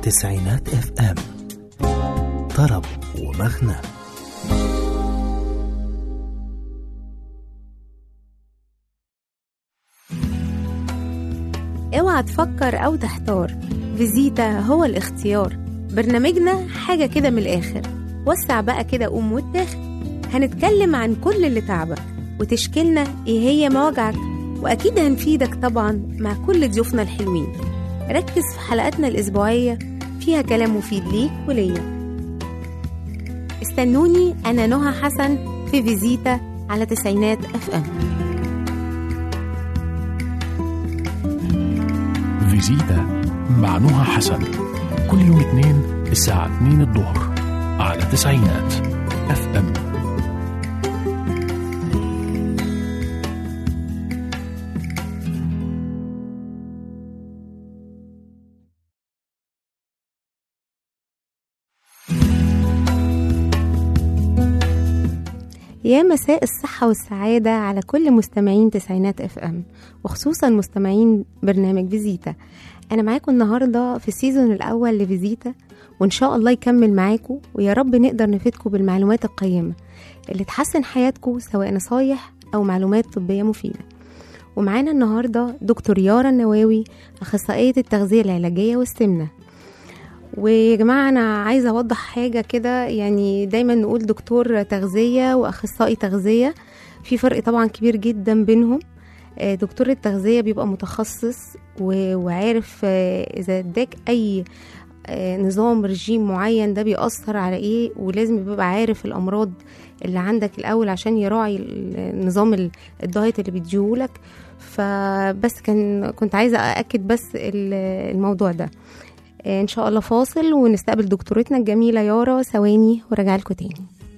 تسعينات اف ام، طرب ومغنى. اوعى تفكر او تحتار، فيزيتا هو الاختيار. برنامجنا حاجة كده من الاخر، وسع بقى كده قوم واتاخد. هنتكلم عن كل اللي تعبك وتشكيلنا ايه هي مواجعك، واكيد هنفيدك طبعا مع كل ضيوفنا الحلوين. ركز في حلقاتنا الاسبوعية، فيها كلام مفيد ليك وليا. استنوني، انا نهى حسن في فيزيتا على تسعينات اف ام. فيزيتا مع نهى حسن كل يوم اثنين الساعة 2 الظهر على تسعينات اف ام. يا مساء الصحة والسعادة على كل مستمعين تسعينات اف ام، وخصوصا مستمعين برنامج فيزيتا. انا معاكم النهاردة في السيزون الاول لفيزيتا، وان شاء الله يكمل معاكم، ويا رب نقدر نفيدكم بالمعلومات القيمة اللي تحسن حياتكم، سواء نصايح او معلومات طبية مفيدة. ومعانا النهاردة دكتور يارا النواوي، اخصائية التغذية العلاجية والسمنة. ويا جماعة أنا عايزة أوضح حاجة كده، يعني دايما نقول دكتور تغذية وأخصائي تغذية، في فرق طبعا كبير جدا بينهم. دكتور التغذية بيبقى متخصص وعارف إذا اداك أي نظام رجيم معين ده بيأثر على إيه، ولازم يبقى عارف الأمراض اللي عندك الأول عشان يراعي النظام الدايت اللي بيديهولك. فبس كنت عايزة أأكد بس الموضوع ده. ان شاء الله فاصل ونستقبل دكتورتنا الجميلة يارا، ثواني وراجع لكم تاني.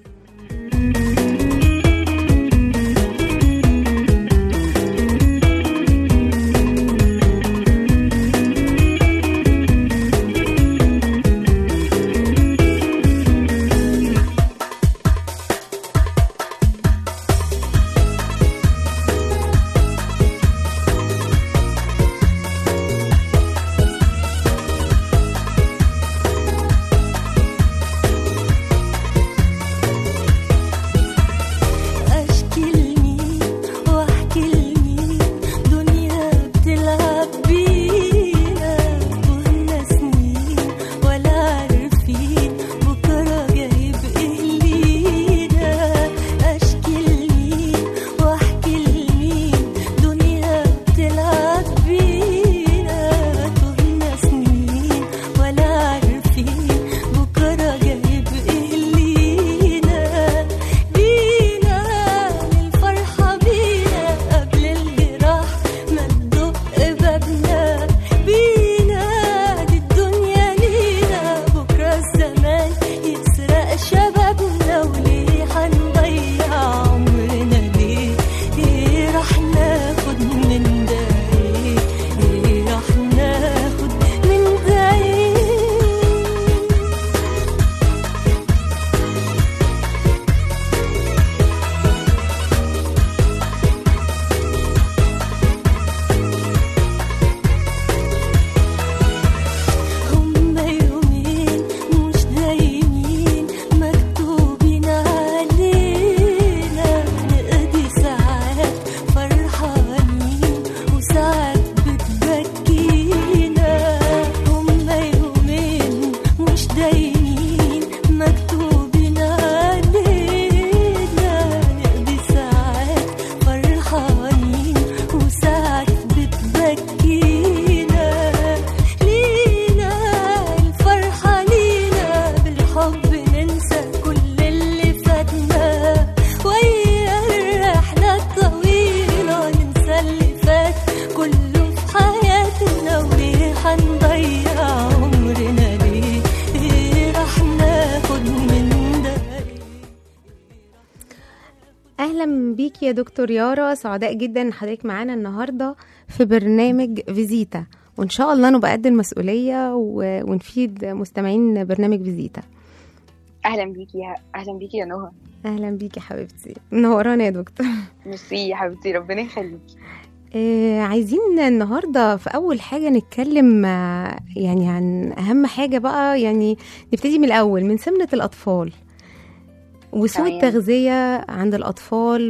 يا دكتور يارا، سعداء جدا ان حضرتك معانا النهارده في برنامج فيزيتا، وان شاء الله نبقى قد المسؤوليه ونفيد مستمعين برنامج فيزيتا. اهلا بيكي يا نهى. اهلا بيكي حبيبتي، منورانا يا دكتور. ميرسي يا حبيبتي، ربنا يخليكي. عايزين النهاردة في أول حاجة نتكلم يعني عن أهم حاجة بقى، يعني نبتدي من الأول، من سمنة الأطفال وسوء تمام. التغذية عند الأطفال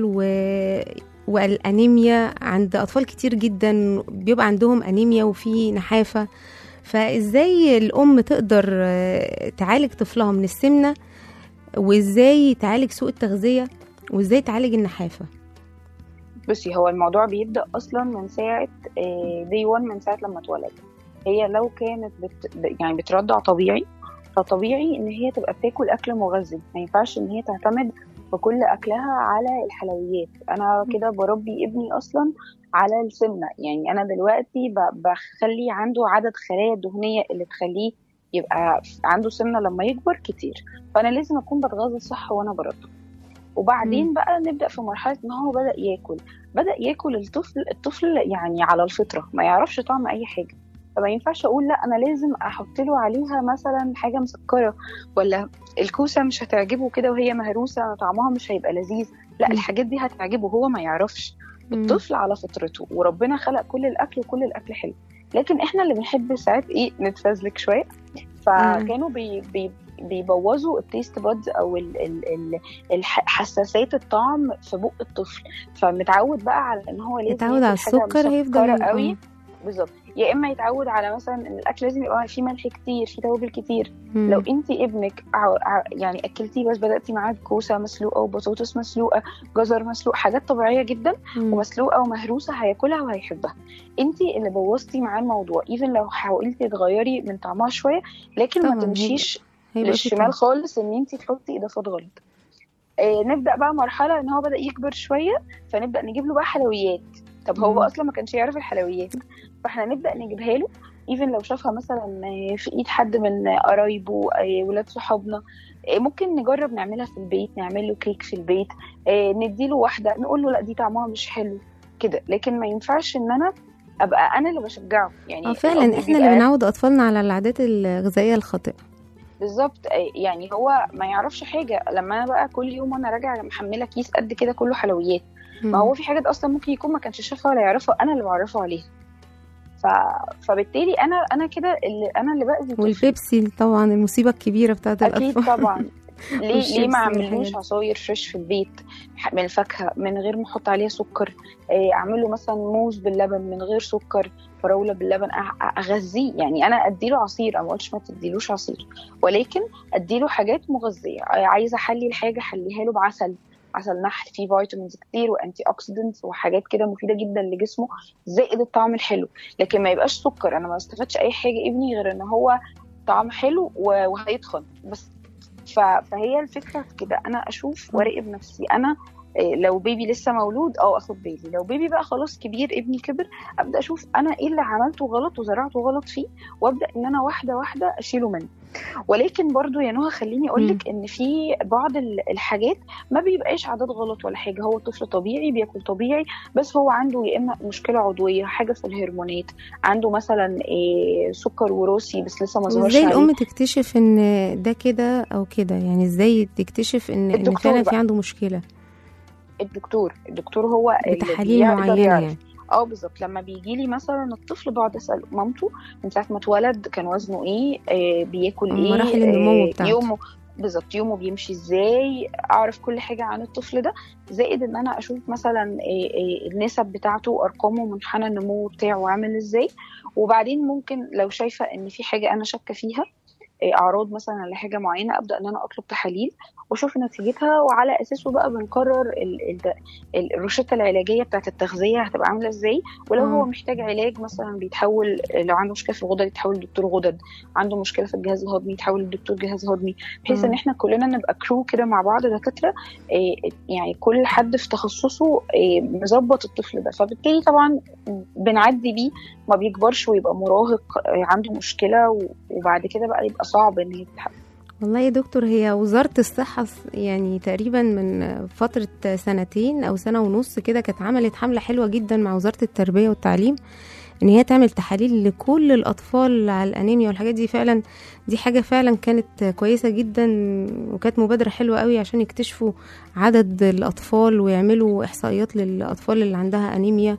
والأنيميا عند أطفال كتير جدا، بيبقى عندهم أنيميا وفي نحافة. فإزاي الأم تقدر تعالج طفلها من السمنة، وإزاي تعالج سوء التغذية، وإزاي تعالج النحافة؟ بصي، هو الموضوع بيبدأ أصلا من ساعة دي 1، من ساعة لما اتولد. هي لو كانت يعني بترضع طبيعي، فطبيعي إن هي تبقى بتاكل أكل مغذي. ما ينفعش إن هي تعتمد في كل أكلها على الحلويات. أنا كده بربي ابني أصلا على السمنة. يعني أنا دلوقتي بخلي عنده عدد خلايا دهنية اللي تخليه يبقى عنده سمنة لما يكبر كتير. فأنا لازم أكون بتغذى صح وأنا برضه. وبعدين بقى نبدأ في مرحلة ان هو بدأ ياكل الطفل يعني على الفطرة، ما يعرفش طعم اي حاجة. فما ينفعش اقول لا انا لازم احط له عليها مثلا حاجة مسكرة، ولا الكوسة مش هتعجبه كده وهي مهروسة طعمها مش هيبقى لذيذ. لا، الحاجات دي هتعجبه، هو ما يعرفش. الطفل على فطرته، وربنا خلق كل الاكل وكل الاكل حلو. لكن احنا اللي بنحب ساعات نتفزلك شوية. فكانوا بيبوظوا التيست بادز او حساسية الطعم في بق الطفل. فمتعود بقى على ان هو لازم يتعود على السكر، هيفضل قوي. بالظبط. يا اما يتعود على مثلا ان الاكل لازم يبقى فيه ملح كتير، فيه توابل كتير. لو انت ابنك يعني اكلتيه بس بداتي معاه بكوسه مسلوقه وبطاطس مسلوقه، جزر مسلوق، حاجات طبيعيه جدا ومسلوقه ومهروسه، هياكلها وهيحبها. انت اللي بوظتي معاه الموضوع. ايفن لو حاولتي تغيري من طعمها شويه، لكن ما تمشيش للشمال خالص ان انت تحطي اضافات غلط. نبدا بقى مرحله ان هو بدا يكبر شويه، فنبدا نجيب له بقى حلويات. طب هو اصلا ما كانش يعرف الحلويات، فاحنا نبدا نجيبها له. ايفن لو شافها مثلا في ايد حد من قرايبه، ولاد صحابنا، ممكن نجرب نعملها في البيت، نعمل له كيك في البيت، نديله واحده، نقول له لا دي طعمها مش حلو كده. لكن ما ينفعش ان انا ابقى انا اللي بشجعه. يعني فعلا احنا اللي بنعود اطفالنا على العادات الغذائيه الخاطئه. بالظبط. يعني هو ما يعرفش حاجه. لما انا بقى كل يوم وانا راجعه محمله كيس قد كده كله حلويات، ما هو في حاجات اصلا ممكن يكون ما كانش شافها ولا يعرفها، انا اللي بعرفه عليها. فبالتالي انا كده انا اللي باذي. والبيبسي طبعا المصيبه الكبيره بتاعت الاطفال. اكيد طبعا. ليه ما اعملوش عصاير فريش في البيت من الفاكهه من غير ما احط عليها سكر؟ اعمله مثلا موز باللبن من غير سكر، فراوله باللبن، اغذيه. يعني انا اديله عصير، انا ما قلتش ما تديلوش عصير، ولكن اديله حاجات مغذيه. عايزه احلي الحاجه، حليها له بعسل، عسل نحل فيه فيتامينز كتير وانتي اوكسيدنتس وحاجات كده مفيده جدا لجسمه، زائد الطعم الحلو. لكن ما يبقاش سكر. انا ما استفدتش اي حاجه ابني غير ان هو طعم حلو وهيتخن بس. فهي الفكره في كده. انا اشوف وراقب نفسي. انا لو بيبي لسه مولود اخد بالي. لو بيبي بقى خلاص كبير، ابني كبر، ابدا اشوف انا ايه اللي عملته غلط وزرعته غلط فيه، وابدا ان انا واحده واحده اشيله منه. ولكن برضو يا نهى خليني اقولك ان في بعض الحاجات ما بيبقاش عادات غلط ولا حاجه. هو طفل طبيعي بياكل طبيعي، بس هو عنده يا اما مشكله عضويه، حاجه في الهرمونات، عنده مثلا سكر وراثي بس لسه ما ظهرش عليه. ازاي الام تكتشف ان ده كده او كده؟ يعني ازاي تكتشف ان فعلا في عنده مشكله؟ الدكتور هو بتحاليل معينه يعني. بالظبط. لما بيجي لي مثلا الطفل بقعد اسال مامته من ساعه ما اتولد كان وزنه ايه، بياكل ايه، مراحل النمو بتاعته، يومه بالظبط، يومه بيمشي ازاي، اعرف كل حاجه عن الطفل ده. زائد ان انا اشوف مثلا النسب بتاعته، ارقامه، منحنى النمو بتاعه عامل ازاي. وبعدين ممكن لو شايفه ان في حاجه انا شاكه فيها، اعراض مثلا لحاجه معينه، ابدا ان انا اطلب تحاليل واشوف نتيجتها، وعلى اساسه بقى بنقرر الروشته العلاجيه بتاعه التغذيه هتبقى عامله ازاي. ولو هو محتاج علاج مثلا بيتحول، لو عنده مشكله في الغدد يتحول لدكتور غدد، عنده مشكله في الجهاز الهضمي يتحول لدكتور جهاز هضمي، بحيث ان احنا كلنا نبقى كرو كده مع بعض دكاتره، يعني كل حد في تخصصه مظبط الطفل ده. فبالتالي طبعا بنعدي بيه، ما بيكبرش ويبقى مراهق عنده مشكله، وبعد كده بقى يبقى صعب ان يتحقق. والله يا دكتور، هي وزارة الصحة يعني تقريبا من فترة 2 أو 1.5 سنة كده كانت عملت حملة حلوة جدا مع وزارة التربية والتعليم، ان هي تعمل تحاليل لكل الأطفال على الأنيميا والحاجات دي. فعلا دي حاجة فعلا كانت كويسة جدا، وكانت مبادرة حلوة قوي عشان يكتشفوا عدد الأطفال ويعملوا إحصائيات للأطفال اللي عندها أنيميا.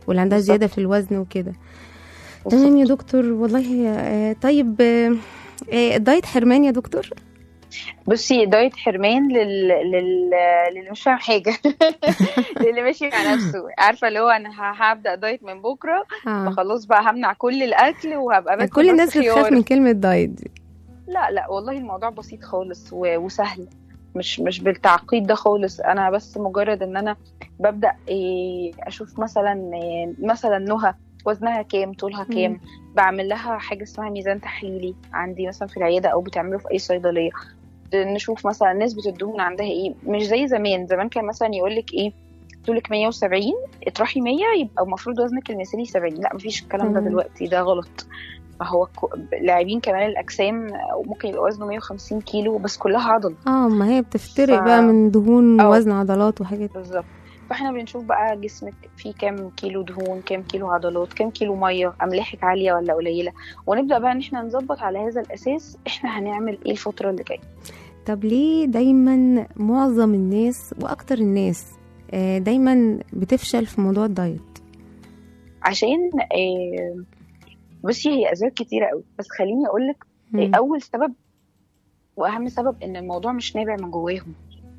واللي عندها زياده في الوزن وكده. تمام يا دكتور والله. طيب الدايت حرمان يا دكتور؟ بصي دايت حرمان للي مش فاهم حاجه للي ماشي مع نفسه، عارفه اللي هو انا هبدا دايت من بكره فخلاص بقى همنع كل الاكل وهبقى باكل كل الناس بتخاف من كلمه دايت دي. لا والله الموضوع بسيط خالص وسهل، مش بالتعقيد ده خالص. انا بس مجرد ان انا ببدا اشوف مثلا نهى وزنها كام، طولها كام، بعمل لها حاجه اسمها ميزان تحليلي عندي مثلا في العياده او بتعمله في اي صيدليه. نشوف مثلا نسبه الدهون عندها ايه، مش زي زمان كان مثلا يقول لك ايه طولك 170 اطرحي 100 يبقى المفروض وزنك المثالي 70. لا مفيش الكلام ده دلوقتي، ده غلط. فهو لاعبين كمال الاجسام ممكن يبقى وزنه 150 كيلو بس كلها عضل. ما هي بتفترق بقى من دهون ووزن عضلات وحاجات بالظبط. فاحنا بنشوف بقى جسمك فيه كام كيلو دهون، كام كيلو عضلات، كام كيلو ميه، املاحك عاليه ولا قليله، ونبدا بقى ان احنا نظبط على هذا الاساس احنا هنعمل ايه الفتره اللي جايه. طب ليه دايما معظم الناس واكتر الناس دايما بتفشل في موضوع الدايت؟ عشان بصي هي اسباب كتيره قوي، بس خليني اقولك اول سبب واهم سبب ان الموضوع مش نابع من جواهم.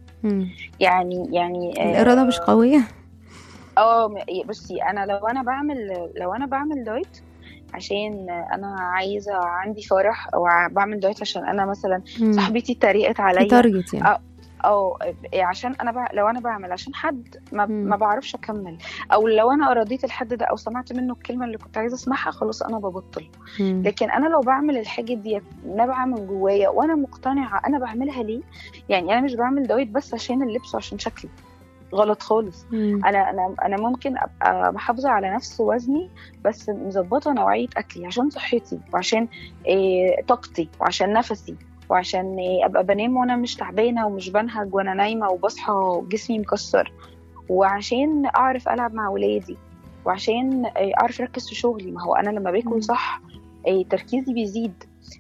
يعني الإرادة مش قوية. بصي انا لو انا بعمل دايت عشان انا عايزه عندي فرح، او بعمل دايت عشان انا مثلا صاحبتي اتريقت عليا تارجت يعني، عشان انا لو انا بعمل عشان حد ما بعرفش اكمل، او لو انا ارضيت الحد ده او سمعت منه الكلمه اللي كنت عايزه اسمعها خلاص انا ببطل. لكن انا لو بعمل الحاجه دي نابعه من جوايا وانا مقتنعه انا بعملها ليه، يعني انا مش بعمل دايت بس عشان اللبس وعشان شكلي، غلط خالص. انا ممكن ابقى محافظه على نفس وزني بس مظبطه نوعيه اكلي عشان صحتي وعشان طاقتي وعشان نفسي وعشان ابقى بنام وانا مش تعبانه ومش بنهج وانا نايمه وبصحى جسمي مكسر، وعشان اعرف العب مع ولادي، وعشان اعرف اركز في شغلي. ما هو انا لما باكل صح تركيزي بيزيد.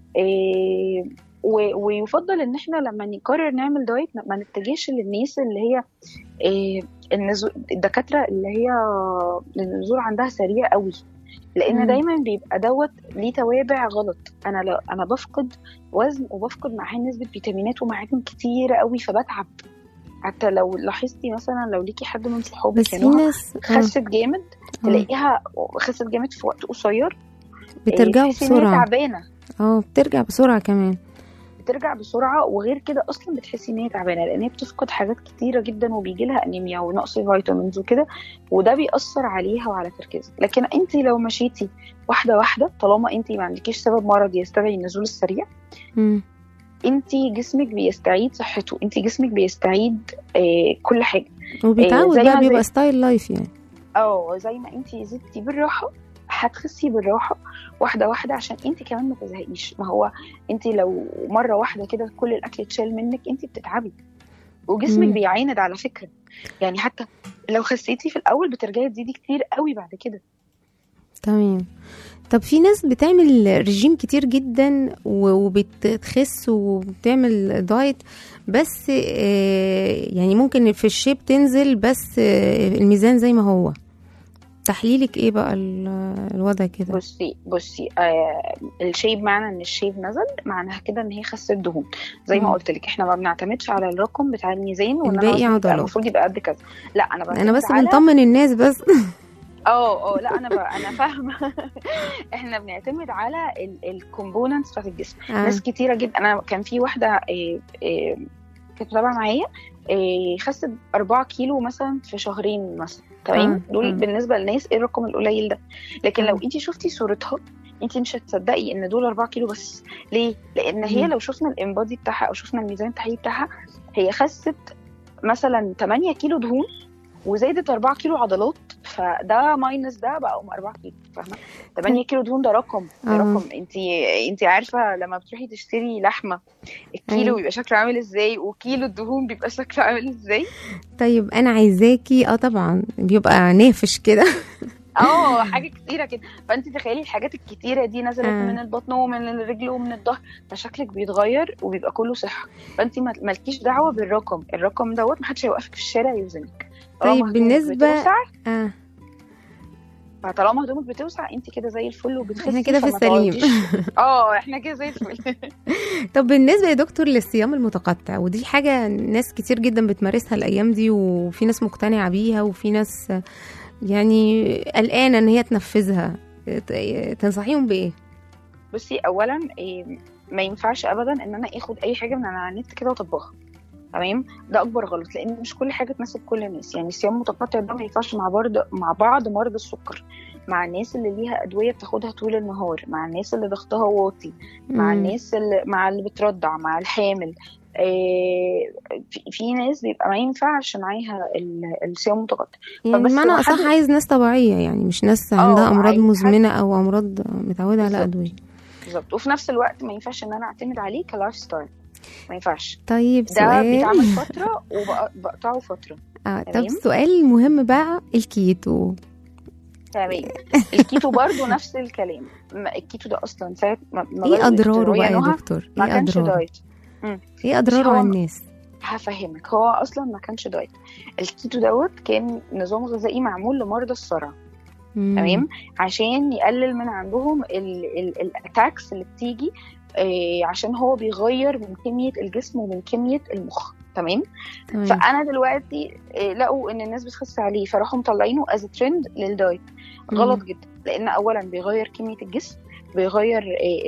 ويفضل ان احنا لما نقرر نعمل دايت ما نتجهش للناس اللي هي الدكاتره اللي هي النزول عندها سريع قوي، لان دايما بيبقى دوت ليه توابع غلط. انا بفقد وزن وبفقد معاه نسبه فيتامينات ومعادن كتيره قوي فبتعب. حتى لو لاحظتي مثلا لو ليكي حد من صحابك كانوا خست جامد تلاقيها خست جامد في وقت قصير، بترجع بسرعه تعبانه. بترجع بسرعه كمان، بترجع بسرعه. وغير كده اصلا بتحسي ان هي تعبانه لان هي بتفقد حاجات كتيره جدا وبيجي لها انيميا ونقص فيتامينز وكده، وده بيأثر عليها وعلى تركيزها. لكن انت لو مشيتي واحده واحده طالما انت ما عندكيش سبب مرض يستدعي النزول السريع، انت جسمك بيستعيد صحته، انت جسمك بيستعيد كل حاجه وبيتعود بقى، بيبقى ستايل لايف يعني. زي ما انت زدتي بالراحه هتخسي بالراحه واحده واحده عشان انت كمان ما تزهقيش. ما هو انت لو مره واحده كده كل الاكل اتشال منك انت بتتعبي وجسمك بيعاند على فكره. يعني حتى لو خسيتي في الاول بترجعي تزيدي كتير قوي بعد كده. تمام. طب في ناس بتعمل رجيم كتير جدا وبتخس وبتعمل دايت بس يعني ممكن في الشيب تنزل بس الميزان زي ما هو. تحليلك ايه بقى الوضع كده؟ بصي الشيب معنى ان الشيب نزل معناها كده ان هي خست دهون. زي ما قلت لك احنا ما بنعتمدش على الرقم بتاع الميزان وان الباقي عضلات المفروض يبقى قد كذا. لا انا بس بنطمن الناس بس. لا انا فاهمه. احنا بنعتمد على الكومبوننتس بتاعت الجسم. ناس كتيره جدا. انا كان في واحده كانت متابعه معايا خست 4 كيلو مثلا في شهرين مثلا. تمام. دول بالنسبه للناس ايه الرقم القليل ده، لكن لو انت شفتي صورتها انت مش هتصدقي ان دول 4 كيلو بس. ليه؟ لان هي لو شفنا الانبادي بتاعها او شفنا الميزان التحليلي بتاعها هي خست مثلا 8 كيلو دهون وزادت 4 كيلو عضلات، فده ماينس ده بقى 4 كيلو. فاهمه؟ 8 كيلو دهون ده رقم. انت عارفه لما بتروحي تشتري لحمه الكيلو بيبقى شكله عامل ازاي وكيلو الدهون بيبقى شكله عامل ازاي. طيب انا عايزاكي طبعا بيبقى نافش كده. حاجه كتيره كده. فانت تخيلي الحاجات الكتيره دي نزلت من البطن ومن الرجل ومن الظهر، فشكلك بيتغير وبيبقى كله صحه. فانت مالكيش دعوه بالرقم. الرقم دوت محدش هيوقفك في الشارع يوزنك. طيب بالنسبه فطالما هدومك بتوسع انت كده زي الفل وبتخسي، احنا كده في السليم. احنا كده زي الفل. طب بالنسبه يا دكتور للصيام المتقطع، ودي حاجه ناس كتير جدا بتمارسها الايام دي، وفي ناس مقتنعه بيها وفي ناس يعني قلقانه ان هي تنفذها، تنصحيهم بايه؟ بصي اولا ما ينفعش ابدا ان انا اخد اي حاجه من على النت كده واطبقها، تمام؟ ده اكبر غلط، لان مش كل حاجه تناسب كل الناس. يعني الصيام المتقطع ده ما ينفعش مع بعض مرضى السكر، مع الناس اللي ليها ادويه بتاخدها طول النهار، مع الناس اللي ضغطها واطي، مع الناس مع اللي بترضع، مع الحامل. في ناس بيبقى ما ينفعش معاها الصيام المتقطع. يعني بمعنى اصح عايز ناس طبيعيه، يعني مش ناس عندها امراض مزمنه او امراض متعوده على ادويه. بالظبط. وفي نفس الوقت ما ينفعش ان انا اعتمد عليه كلايف ستايل، ما ينفعش. طيب ده بيتعمل فتره وبقطعه فتره. طب سؤال مهم بقى، الكيتو. تمام. الكيتو برضو نفس الكلام. الكيتو ده اصلا ساعه ما ايه اضراره بقى يا دكتور؟ ما كانش دايت. ايه اضراره على الناس؟ هفهمك. هو اصلا ما كانش دايت. الكيتو دوت كان نظام غذائي معمول لمرضى الصرع، تمام؟ عشان يقلل من عندهم الاتاكس اللي بتيجي، عشان هو بيغير من كميه الجسم ومن كميه المخ، تمام؟ فانا دلوقتي لقوا ان الناس بتخس عليه، فراحوا مطلعينه از ترند للدايت. غلط جدا، لان اولا بيغير كميه الجسم، بيغير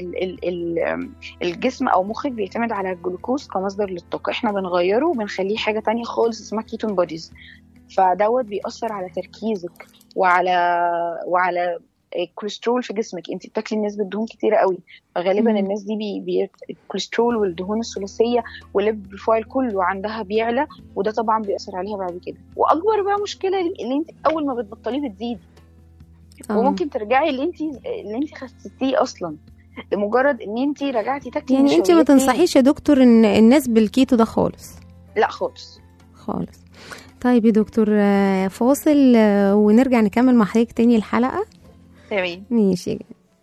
الجسم او مخك بيعتمد على الجلوكوز كمصدر للطاقه، احنا بنغيره وبنخليه حاجه تانية خالص اسمها كيتون بوديز. فدوت بيأثر على تركيزك وعلى الكوليسترول في جسمك. انت بتاكلي نسبه دهون كتيره قوي، غالبا الناس دي الكوليسترول والدهون الثلاثيه والليبيد بروفايل كله عندها بيعلى، وده طبعا بيأثر عليها بعد كده. واكبر بقى مشكله اللي انت اول ما بتبطليه بتزيدي، وممكن ترجعي اللي انت خسستيه اصلا لمجرد ان انت رجعتي تاكلي. يعني انت ما تنصحيش يا دكتور ان الناس بالكيتو ده خالص؟ لا خالص. طيب يا دكتور، فاصل ونرجع نكمل مع حضرتك تاني الحلقه. تمام، ماشي.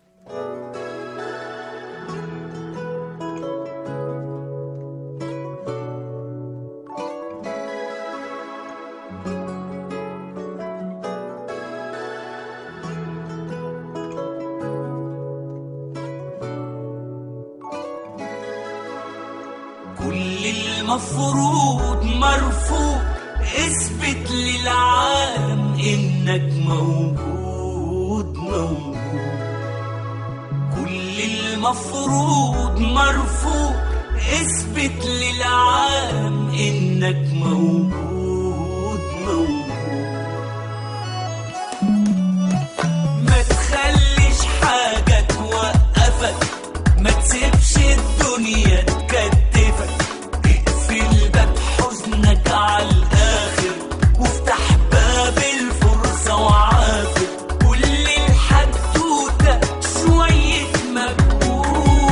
المفروض مرفوض، اثبت للعالم انك موجود. كل المفروض مرفوض، اثبت للعالم انك موجود. ما تخليش حاجة توقفك، ما تسيبش الدنيا تكتفك، على الآخر وافتح باب الفرصة وعافر كل الحدوتة شوية مجهود.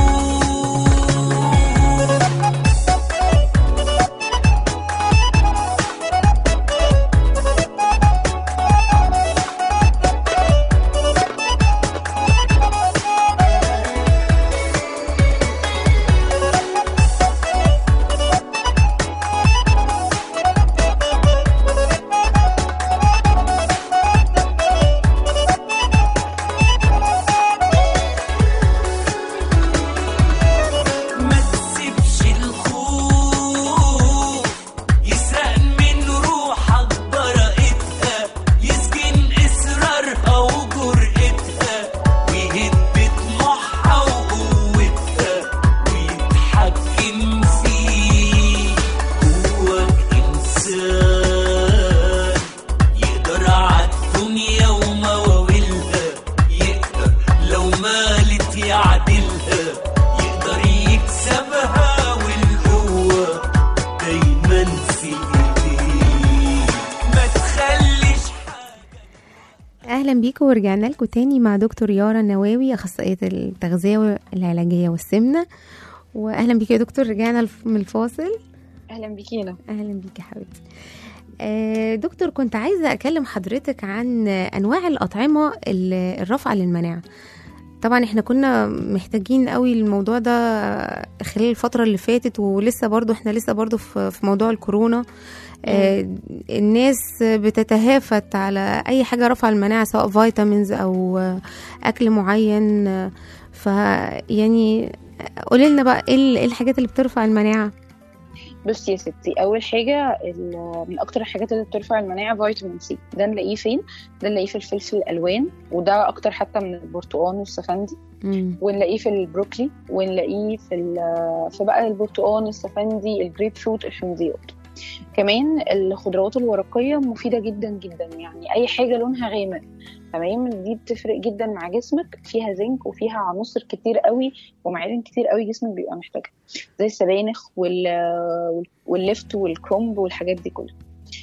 ورجعنا لكم تاني مع دكتور يارا النواوي، أخصائية التغذية العلاجية والسمنة. وأهلا بيك يا دكتور، رجعنا من الفاصل. أهلا بيكي. أهلا بيك يا حبيبتي. دكتور، كنت عايزة أكلم حضرتك عن أنواع الأطعمة الرافعة للمناعة. طبعا احنا كنا محتاجين قوي الموضوع ده خلال الفترة اللي فاتت، ولسه برضو احنا لسه برضو في موضوع الكورونا. الناس بتتهافت على اي حاجة رفع المناعة، سواء فيتامينز او اكل معين. فيعني قولي لنا بقى ايه الحاجات اللي بترفع المناعة؟ بصي يا ستي، اول حاجه من اكتر الحاجات اللي بترفع المناعه فيتامين سي. ده نلاقيه فين؟ ده نلاقيه في الفلفل الالوان، وده اكتر حتى من البرتقال والسفندي. ونلاقيه في البروكلي، ونلاقيه في بقى البرتقال، السفندي، الجريب فروت، الحمضيات. كمان الخضروات الورقيه مفيده جدا جدا، يعني اي حاجه لونها غامق تمام دي بتفرق جدا مع جسمك، فيها زنك وفيها عناصر كتير قوي ومعادن كتير قوي جسمك بيبقى محتاجها، زي السبانخ واللفت والكرومب والحاجات دي كلها.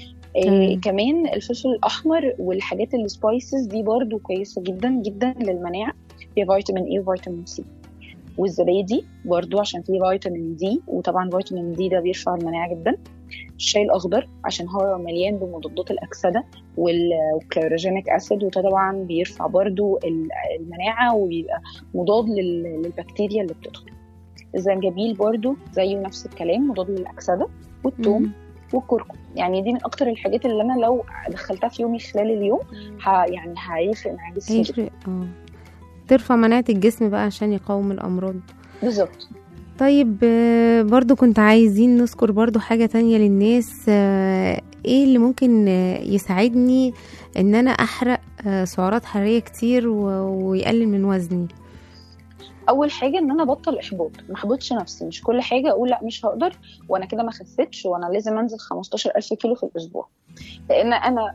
كمان الفلفل الاحمر والحاجات السبايسز دي برضو كويسه جدا جدا للمناعه، فيها فيتامين اي وفيتامين سي. والزبادي برضو عشان فيه فيتامين دي، وطبعا فيتامين دي ده بيرفع المناعه جدا. الشاي الاخضر عشان هو مليان بمضادات الاكسده والكلوروجينيك اسيد، وده طبعا بيرفع برضو المناعه وبيبقى مضاد للبكتيريا اللي بتدخل. الزنجبيل برضو زيه نفس الكلام، مضاد للاكسده. والثوم والكركم، يعني دي من اكتر الحاجات اللي انا لو دخلتها في يومي خلال اليوم يعني هيفرق مع جسمي، ترفع مناعه الجسم بقى عشان يقاوم الامراض. بالظبط. طيب برضو كنت عايزين نذكر برضو حاجة تانية للناس، ايه اللي ممكن يساعدني ان انا احرق سعرات حرارية كتير ويقلل من وزني؟ اول حاجه ان انا بطل احباط، ما احبطش نفسي، مش كل حاجه اقول لا مش هقدر وانا كده ما خسيتش وانا لازم انزل 15,000 كيلو في الاسبوع، لان انا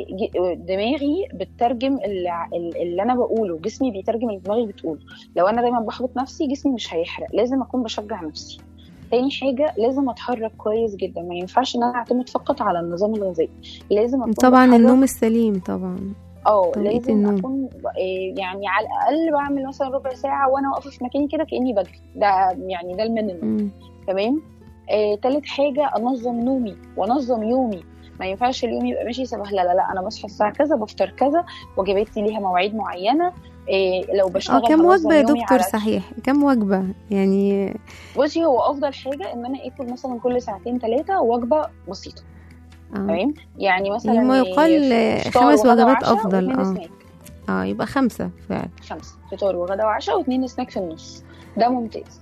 دماغي بتترجم اللي انا بقوله، جسمي بيترجم اللي دماغي بتقوله. لو انا دايما بحبط نفسي جسمي مش هيحرق، لازم اكون بشجع نفسي. تاني حاجه لازم اتحرك كويس جدا، ما ينفعش ان انا اعتمد فقط على النظام الغذائي، لازم اكون طبعا النوم السليم طبعا لازم النوم. اكون يعني على الاقل بعمل مثلا ربع ساعه وانا واقفه في مكاني كده كاني بجري، ده يعني ده المينيمم. تمام. تالت حاجه انظم نومي وانظم يومي، ما ينفعش اليوم يبقى ماشي سبه، لا انا بصحى الساعه كذا، بفطر كذا، وجباتي ليها مواعيد معينه. لو بشتغل كم وجبه يا دكتور؟ صحيح كم وجبه يعني؟ بصي هو افضل حاجه ان انا اكل مثلا كل 2-3 وجبه بسيطه. تمام. يعني مثلا ما يقال 5 وجبات افضل. يبقى 5 فعلا، 5 فطار وغدا وعشاء و2 سناك في النص، ده ممتاز.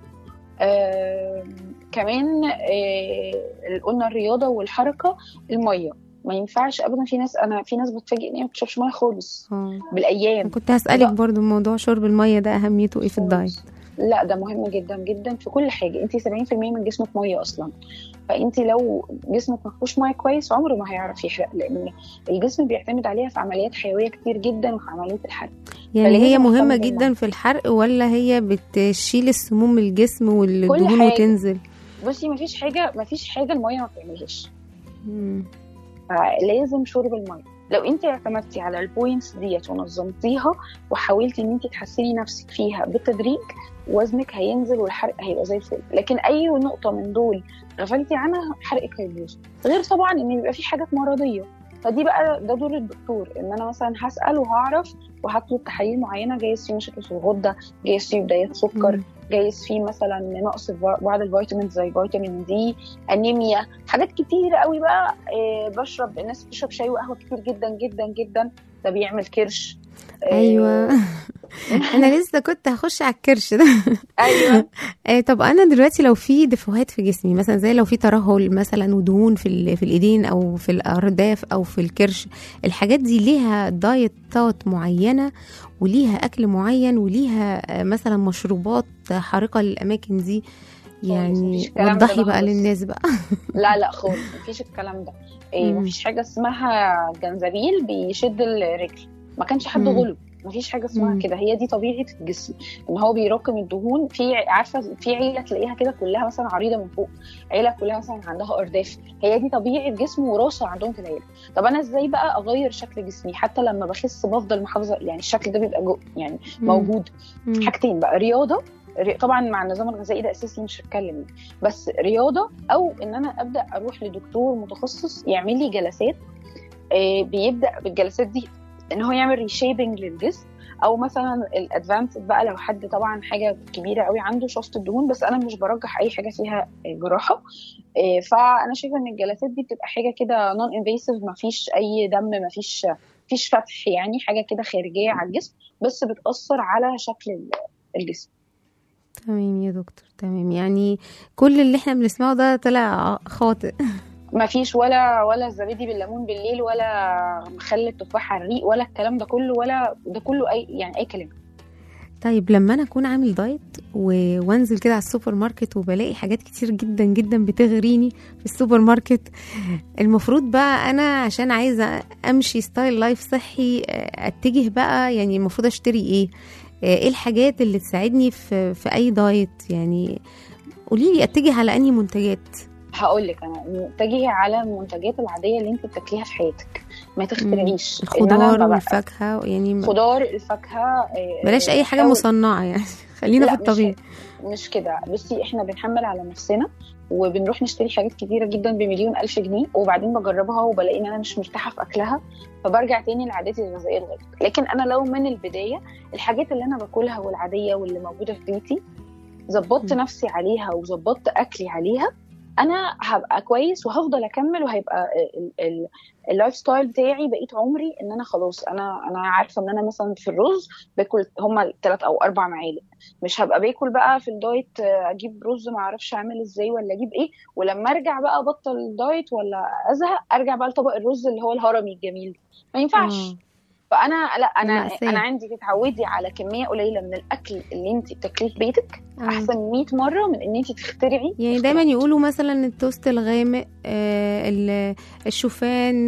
كمان قلنا الرياضه والحركه. الميه ما ينفعش ابدا، في ناس بتفاجئ ان هي ما بتشربش ميه خالص بالايام. كنت هسالك برضو موضوع شرب الميه ده اهميته ايه في الدايت؟ لا ده مهم جدا جدا في كل حاجه. انت 70% من جسمك ميه اصلا، فانت لو جسمك ما فيهوش ميه كويس عمره ما هيعرف يحرق، لان الجسم بيعتمد عليها في عمليات حيويه كتير جدا وفي عمليه الحرق. يعني هي مهمه جدا في الحرق، ولا هي بتشيل السموم من الجسم والدهون وتنزل؟ بصي مفيش حاجه الميه ما بتعملهاش. فلازم شرب الميه. لو انت اعتمدتي على البوينتس ديت ونظمتيها وحاولتي ان انت تحسني نفسك فيها بالتدريج، وزنك هينزل والحرق هيبقى زي الفل. لكن اي نقطه من دول غفلتي عنها حرقك هيبوظ. غير طبعا ان يبقى في حاجات مرضيه، فدي بقى ده دور الدكتور، ان انا مثلا هسال وهعرف وهطلب تحاليل معينه، جايز فيه مشاكل في الغده، جايز فيه بدايات سكر، جايز فيه مثلا نقص في بعض الفيتامينز زي فيتامين دي، انيميا، حاجات كتير قوي بقى. بشرب، الناس بتشرب شاي وقهوه كتير جدا جدا جدا، ده بيعمل كرش. ايوه انا لسه كنت هخش على الكرش ده. ايوه. طب انا دلوقتي لو في دفوهات في جسمي، مثلا زي لو في ترهل مثلا ودهون في الايدين او في الارداف او في الكرش، الحاجات دي ليها دايتات معينه وليها اكل معين وليها مثلا مشروبات حارقه للاماكن دي؟ يعني وضحي بقى للناس بقى. لا خالص مفيش الكلام ده. مفيش حاجه اسمها جنزبيل بيشد الرجل، ما كانش حد غلب، مفيش حاجه اسمها كده. هي دي طبيعه الجسم، ان هو بيراكم الدهون. عارفه في عيله تلاقيها كده كلها مثلا عريضه من فوق، عيله كلها مثلا عندها ارداف، هي دي طبيعه جسم وراثه عندهم في العيله. طب انا ازاي بقى اغير شكل جسمي؟ حتى لما بخس بفضل محافظه، يعني الشكل ده بيبقى يعني موجود. حاجتين بقى، رياضه طبعا مع النظام الغذائي ده اساسي مش هتكلم، بس رياضه، او ان انا ابدا اروح لدكتور متخصص يعمل لي جلسات. بيبدا بالجلسات دي ان هو يعمل ريشيبنج للجسم او مثلا الادفانس بقى لو حد طبعا حاجه كبيره قوي عنده شفط الدهون، بس انا مش برجح اي حاجه فيها جراحه. فانا شايفه ان الجلسات دي بتبقى حاجه كده نون انفيسيف، ما فيش اي دم، ما فيش فتح، يعني حاجه كده خارجيه على الجسم بس بتاثر على شكل الجسم. تمام يا دكتور، تمام. يعني كل اللي احنا بنسمعه ده طلع خاطئ. ما فيش ولا الزبادي بالليمون بالليل، ولا مخلل التفاح على الريق، ولا الكلام ده كله، ولا ده كله اي كلام. طيب لما انا اكون عامل دايت وانزل كده على السوبر ماركت وبلاقي حاجات كتير جدا جدا بتغريني في السوبر ماركت، المفروض بقى انا عشان عايزه امشي ستايل لايف صحي اتجه بقى، يعني المفروض اشتري ايه الحاجات اللي تساعدني في اي دايت؟ يعني قوليلي اتجه على انهي منتجات. هقول لك انا اتجهي على المنتجات العاديه اللي انت بتاكليها في حياتك، ما تخترعيش. الخضار والفاكهه، يعني خضار الفاكهه، بلاش اي حاجه مصنعه، يعني خلينا في الطبيعي. مش كده. بصي احنا بنحمل على نفسنا وبنروح نشتري حاجات كتيره جدا بمليون الف جنيه، وبعدين بجربها وبلاقي ان انا مش مرتاحه في اكلها، فبرجع تاني لعاداتي الغذائيه الغلط. لكن انا لو من البدايه الحاجات اللي انا باكلها والعاديه واللي موجوده في بيتي ظبطت نفسي عليها وظبطت اكلي عليها، انا هبقى كويس وهفضل اكمل، وهيبقى اللايف ستايل بتاعي بقيت عمري ان انا خلاص انا عارفه ان انا مثلا في الرز باكل هما 3 أو 4 معالق، مش هبقى باكل بقى في الدايت اجيب رز ما اعرفش اعمل ازاي ولا اجيب ايه، ولما ارجع بقى ابطل الدايت ولا ازهق ارجع بقى لطبق الرز اللي هو الهرمي الجميل، ما ينفعش. فانا لا انا عندي تتعودي على كميه قليله من الاكل اللي انت بتاكليه في بيتك احسن 100 مره من ان انت تخترعي. يعني دايما يقولوا مثلا التوست الغامق، الشوفان،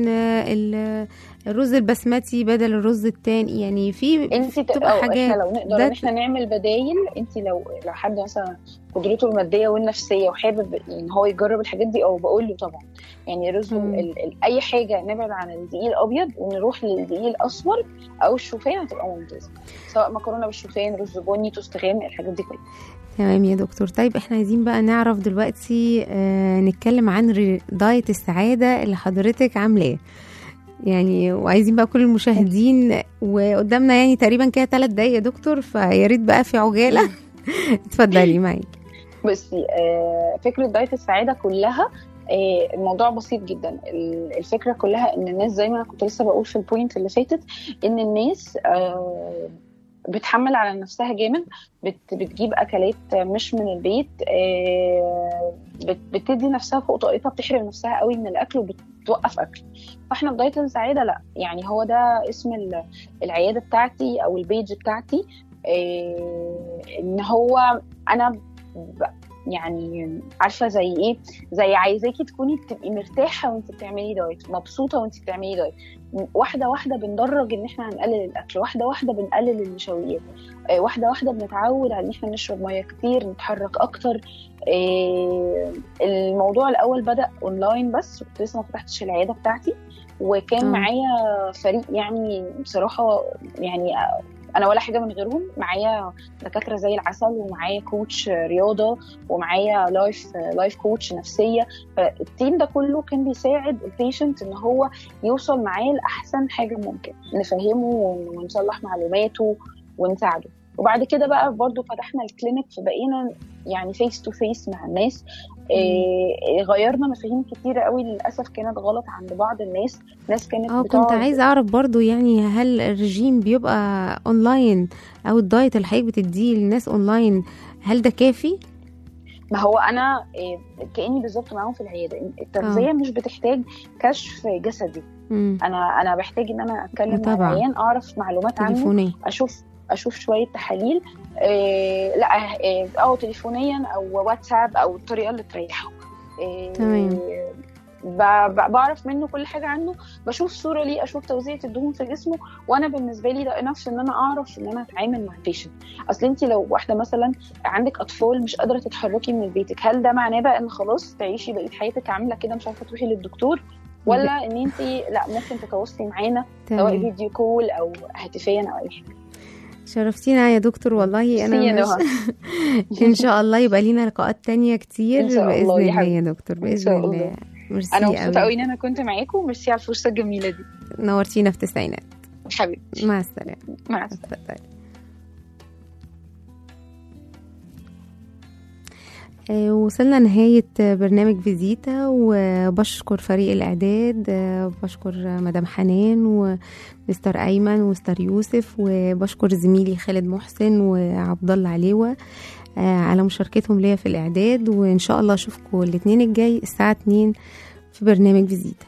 الرز البسمتي بدل الرز التاني، يعني في بتبقى حاجات. احنا لو نقدر ان احنا نعمل بدايل، انت لو حد مثلا قدرته الماديه والنفسيه وحابب ان هو يجرب الحاجات دي، او بقول له طبعا يعني رز اي حاجه نبعد عن الدقيق الابيض ونروح للدقيق الاصفر او الشوفان هتبقى ممتازه، سواء مكرونه بالشوفان، رز بني، توست غامق، الحاجات دي كلها. تمام يا دكتور. طيب احنا عايزين بقى نعرف دلوقتي نتكلم عن دايت السعاده اللي حضرتك عاملاه، يعني وعايزين بقى كل المشاهدين، وقدامنا يعني تقريبا كده 3 دقايق يا دكتور، فيا ريت بقى في عجاله. اتفضلي معاكي. بصي فكره دايت السعاده كلها الموضوع بسيط جدا. الفكره كلها ان الناس زي ما انا كنت لسه بقول في البوينت اللي فاتت، ان الناس بتحمل على نفسها جامد، بتجيب اكلات مش من البيت، بتدي نفسها فوق طاقتها، بتحرم نفسها قوي من الاكل وبتوقف اكل. فاحنا في دايت السعاده لا، يعني هو ده اسم العياده بتاعتي او البيج بتاعتي، ان هو انا يعني عارفه زي ايه، زي عايزاكي تبقي مرتاحه وانت بتعملي دايت، مبسوطه وانت بتعملي دايت. واحده واحده بندرج ان احنا هنقلل الاكل، واحده واحده بنقلل النشويات، واحده واحده بنتعود على ان احنا نشرب ميه كتير، نتحرك اكتر. الموضوع الاول بدا اونلاين بس، كنت لسه ما فتحتش العياده بتاعتي، وكان معايا فريق يعني بصراحه، يعني انا ولا حاجه من غيرهم، معايا دكاتره زي العسل، ومعايا كوتش رياضه، ومعايا لايف كوتش نفسيه. فالتيم ده كله كان بيساعد البيشنت ان هو يوصل معاه لاحسن حاجه ممكن، نفهمه ونصلح معلوماته ونساعده. وبعد كده بقى برضو فتحنا الكلينيك، فبقينا يعني فيس تو فيس مع الناس. غيرنا مفاهيم كتيرة قوي للأسف كانت غلط عند بعض الناس. ناس كانت كنت عايزة أعرف برضو، يعني هل الرجيم بيبقى أونلاين أو الدايت اللي حضرتك بتديه للناس أونلاين هل ده كافي؟ ما هو أنا كأني بالظبط معاهم في العيادة. التغذية مش بتحتاج كشف جسدي. أنا بحتاج إن أنا أتكلم مع العيان، أعرف معلومات عنه، أشوف شوية تحاليل، لا تليفونيا أو واتساب أو الطريقة اللي تريحه. تمام. بعرف منه كل حاجة عنه، بشوف صورة ليه، أشوف توزيع الدهون في جسمه، وأنا بالنسبة لي ده نفس إن أنا أعرف إن أنا أتعامل مع البيشنت. أصل أنت لو واحدة مثلا عندك أطفال مش قادرة تتحركي من بيتك، هل ده معناه بقى إن خلاص تعيشي بقية حياتك عاملة كده مش عارفة تروحي للدكتور؟ ولا إن أنت لا، ممكن تتواصلي معانا سواء فيديو كول أو هاتفيا أو أي حاجة. شرفتينا يا دكتور والله. أنا إن شاء الله يبقى لينا لقاءات تانية كتير بإذن الله يا دكتور، بإذن الله. أنا مبسوطة قوي إن أنا كنت معاكم، وميرسي على الفرصة الجميلة دي. نورتينا في 90. حبيبتي مع السلامة. مع السلامة. اتفضلي. وصلنا نهاية برنامج فيزيتا، وبشكر فريق الإعداد، بشكر مدام حنان ومستر أيمن ومستر يوسف، وبشكر زميلي خالد محسن وعبد الله عليوة على مشاركتهم ليا في الإعداد. وإن شاء الله أشوفكم الاثنين الجاي الساعة 2 في برنامج فيزيتا.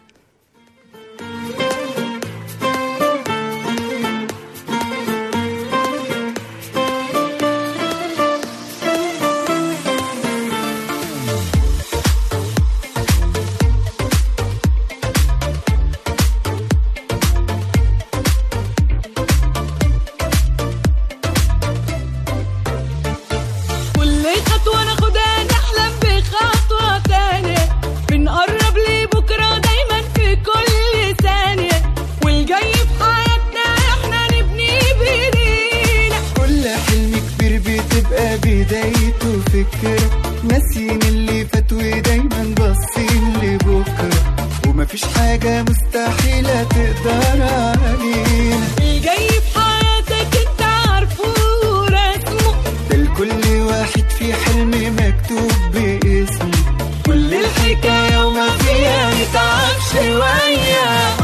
بدايته فكرة ناسين اللي فات ودايما باصين لبكرة، ومفيش حاجة مستحيلة تقدر علينا. الجاي في حياتك انت عارفه ورسمه، ده لكل واحد في حلم مكتوب باسمه. كل الحكاية وما فيها نتعب شوية،